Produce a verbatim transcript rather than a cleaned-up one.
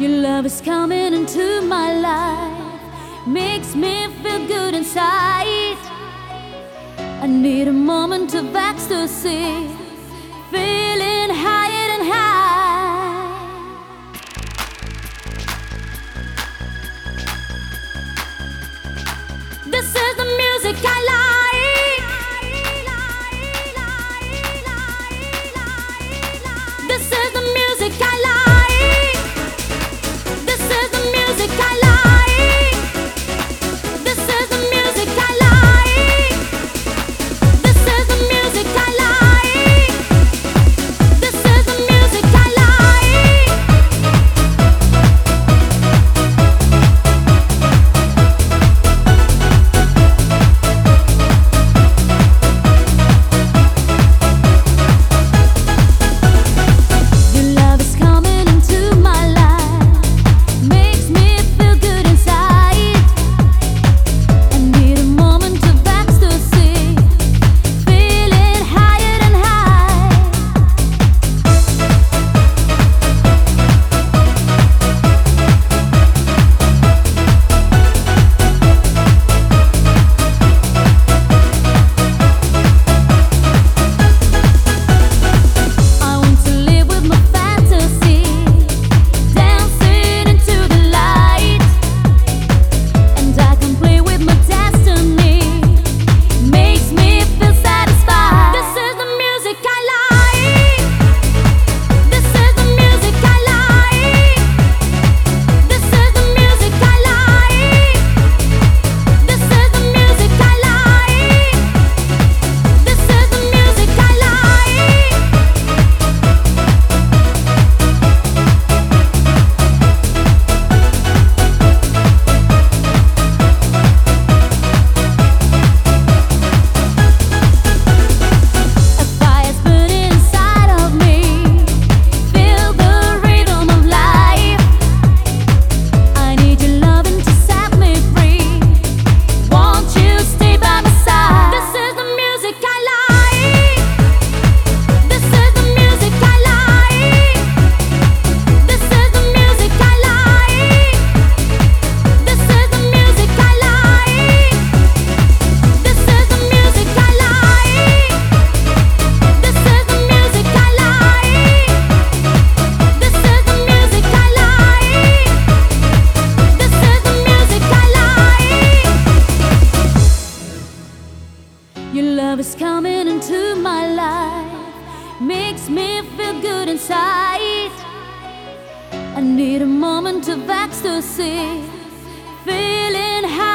Your love is coming into my life, makes me feel good inside. I need a moment of ecstasy, feeling higher and high. This is the music I like. This is the music I like. This is the music I like. This is the music I like. This is the music I like. This is the music I like. Your love is coming into my life, makes me feel good inside. I need a moment of ecstasy, feeling higher and high. I want to live with my fantasy, dancing into the light, and I can play with my destiny, makes me feel satisfied. This is the music I like. This is the music I like. This is the music I like. This is the music I like. This is the music I like. A fire's burning inside of me, feel the rhythm of life. I need your loving to set me free, won't you stay by my side? This is the music I like. This is the music I like. This is the music I like. This is the music I like. This is the music I like. This is the music I like. This is the music I like. This is the music I like. Your love is coming into my life, makes me feel good inside. I need a moment of ecstasy, feeling high.